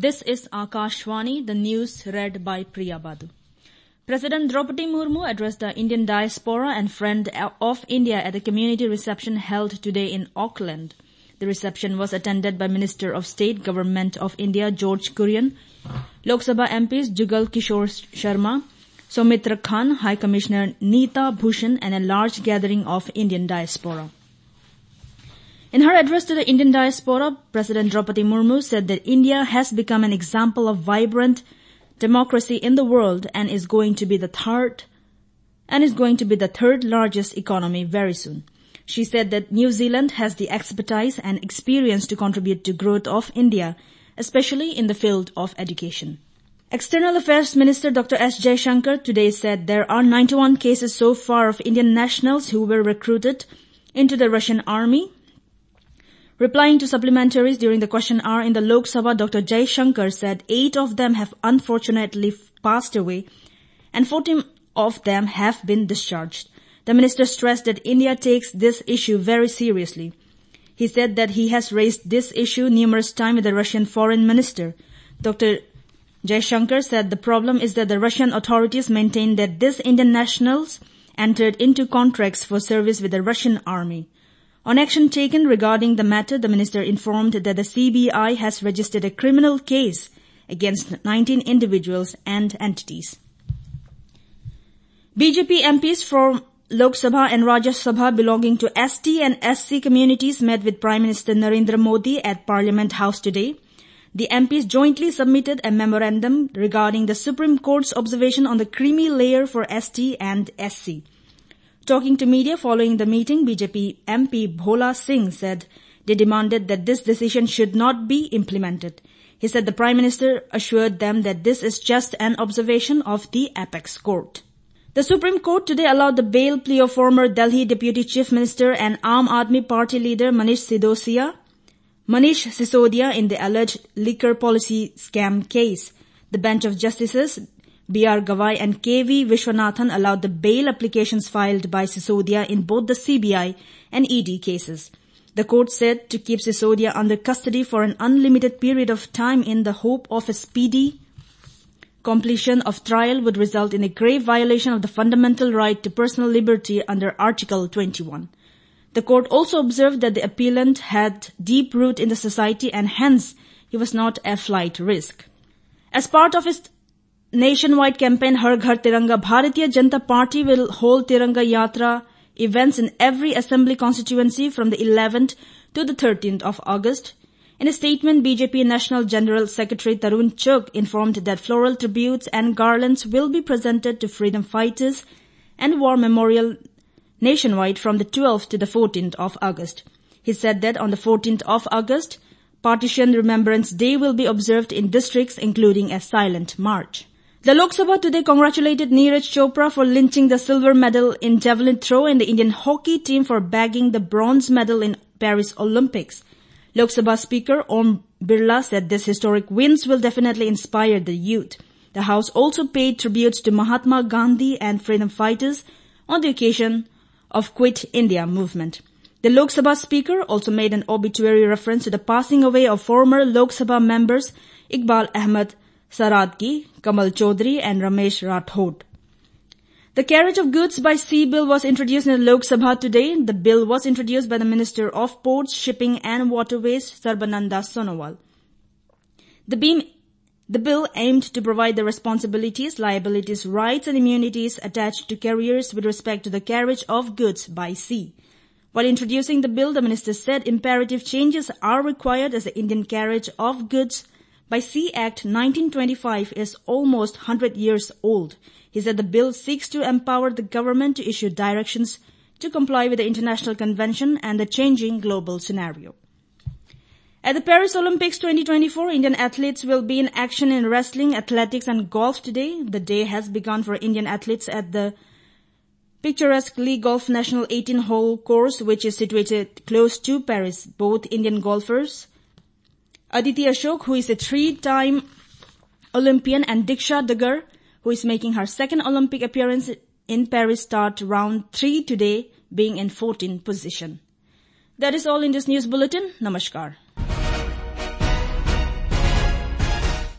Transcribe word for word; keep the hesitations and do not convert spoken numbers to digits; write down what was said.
This is Akashvani, the news read by Priya Badu. President Draupadi Murmu addressed the Indian diaspora and friend of India at a community reception held today in Auckland. The reception was attended by Minister of State, Government of India, George Kurian, Lok Sabha M Ps Jugal Kishore Sharma, Soumitra Khan, High Commissioner Neeta Bhushan, and a large gathering of Indian diaspora. In her address to the Indian diaspora, President Draupadi Murmu said that India has become an example of vibrant democracy in the world and is going to be the third and is going to be the third largest economy very soon. She said that New Zealand has the expertise and experience to contribute to growth of India, especially in the field of education. External Affairs Minister Doctor S. Jaishankar today said there are ninety-one cases so far of Indian nationals who were recruited into the Russian army. Replying to supplementaries during the question hour in the Lok Sabha, Doctor Jaishankar said eight of them have unfortunately passed away and fourteen of them have been discharged. The minister stressed that India takes this issue very seriously. He said that he has raised this issue numerous times with the Russian foreign minister. Doctor Jaishankar said the problem is that the Russian authorities maintain that these Indian nationals entered into contracts for service with the Russian army. On action taken regarding the matter, the minister informed that the C B I has registered a criminal case against nineteen individuals and entities. B J P M Ps from Lok Sabha and Rajya Sabha belonging to S T and S C communities met with Prime Minister Narendra Modi at Parliament House today. The M Ps jointly submitted a memorandum regarding the Supreme Court's observation on the creamy layer for S T and S C. Talking to media following the meeting, B J P M P Bhola Singh said they demanded that this decision should not be implemented. He said the Prime Minister assured them that this is just an observation of the apex court. The Supreme Court today allowed the bail plea of former Delhi Deputy Chief Minister and Aam Aadmi Party leader Manish Sisodia, Manish Sisodia in the alleged liquor policy scam case. The bench of justices B R Gawai and K V Vishwanathan allowed the bail applications filed by Sisodia in both the C B I and E D cases. The court said to keep Sisodia under custody for an unlimited period of time in the hope of a speedy completion of trial would result in a grave violation of the fundamental right to personal liberty under Article twenty-one. The court also observed that the appellant had deep root in the society and hence he was not a flight risk. As part of its nationwide campaign Har Ghar Tiranga, Bharatiya Janata Party will hold Tiranga Yatra events in every assembly constituency from the eleventh to the thirteenth of August. In a statement, B J P National General Secretary Tarun Chugh informed that floral tributes and garlands will be presented to freedom fighters and war memorial nationwide from the twelfth to the fourteenth of August. He said that on the fourteenth of August, Partition Remembrance Day will be observed in districts including a silent march. The Lok Sabha today congratulated Neeraj Chopra for clinching the silver medal in javelin throw and the Indian hockey team for bagging the bronze medal in Paris Olympics. Lok Sabha Speaker Om Birla said this historic wins will definitely inspire the youth. The House also paid tributes to Mahatma Gandhi and freedom fighters on the occasion of Quit India movement. The Lok Sabha Speaker also made an obituary reference to the passing away of former Lok Sabha members Iqbal Ahmed Saradki, Kamal Chaudhary and Ramesh Rathod. The Carriage of Goods by Sea Bill was introduced in the Lok Sabha today. The bill was introduced by the Minister of Ports, Shipping and Waterways, Sarbananda Sonowal. The, beam, the bill aimed to provide the responsibilities, liabilities, rights and immunities attached to carriers with respect to the carriage of goods by sea. While introducing the bill, the minister said imperative changes are required as the Indian Carriage of Goods by Sea Act nineteen twenty-five is almost one hundred years old. He said the bill seeks to empower the government to issue directions to comply with the international convention and the changing global scenario. At the Paris Olympics twenty twenty-four, Indian athletes will be in action in wrestling, athletics and golf today. The day has begun for Indian athletes at the picturesque Lee Golf National eighteen-hole course, which is situated close to Paris. Both Indian golfers, Aditi Ashok, who is a three-time Olympian, and Diksha Dagar, who is making her second Olympic appearance in Paris, start round three today, being in fourteenth position. That is all in this news bulletin. Namaskar.